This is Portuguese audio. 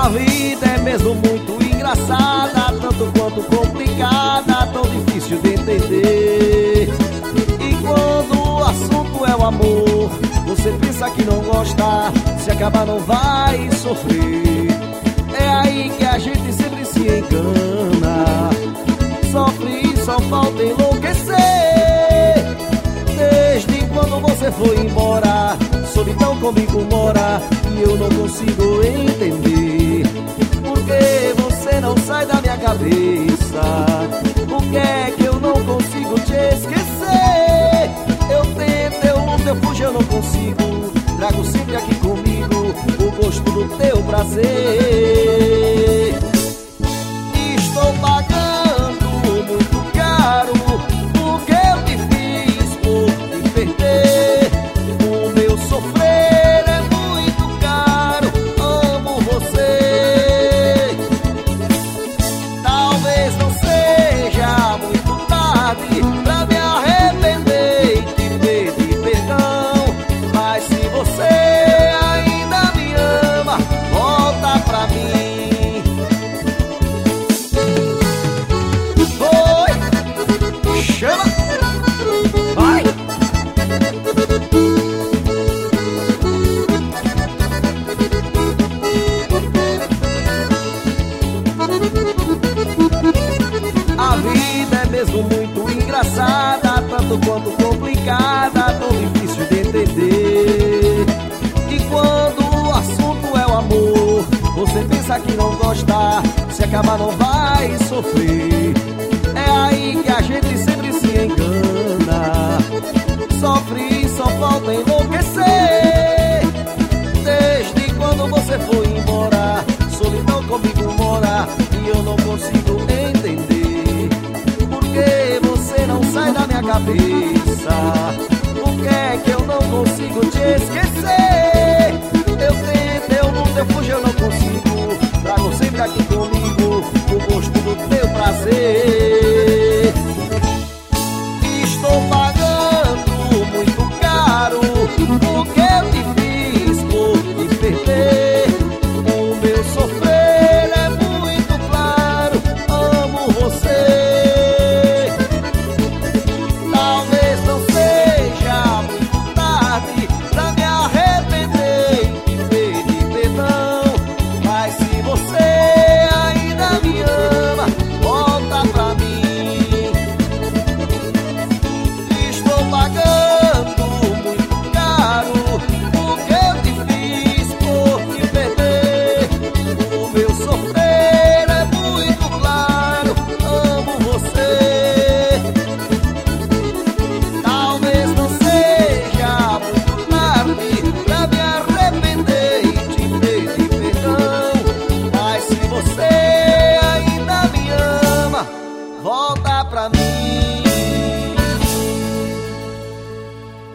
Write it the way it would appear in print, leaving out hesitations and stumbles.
vida é mesmo muito engraçada, tanto quanto complicada, tão difícil de entender. E quando o assunto é o amor, você pensa que não gosta, se acabar não vai sofrer. É aí que a gente sempre se engana, sofre e só falta enlouquecer. Desde quando você foi embora, solidão comigo mora, e eu não consigo entender por que você não sai da minha cabeça. Por que é que eu não consigo te esquecer? Eu tento, eu luto, eu fujo, eu não consigo. Trago sempre aqui comigo o gosto do teu prazer. Estou pagando muito caro o que eu te fiz por te perder. O meu sofrer é muito caro, amo você. Talvez não seja muito tarde pra me arrepender e te pedir perdão, mas se você ainda me ama, volta pra mim. Oi, chama, vai. A vida é mesmo muito engraçada, tanto quanto complicada, tão difícil de entender. E quando o assunto é o amor, você pensa que não gosta, se acabar não vai sofrer. É aí que a gente sempre se engana, sofre e só falta enlouquecer. Desde quando você foi embora, solidão comigo mora, e eu não consigo entender por que você não sai da minha cabeça. Por que é que eu não consigo te esquecer? Eu tento, eu luto, eu fujo, eu não consigo.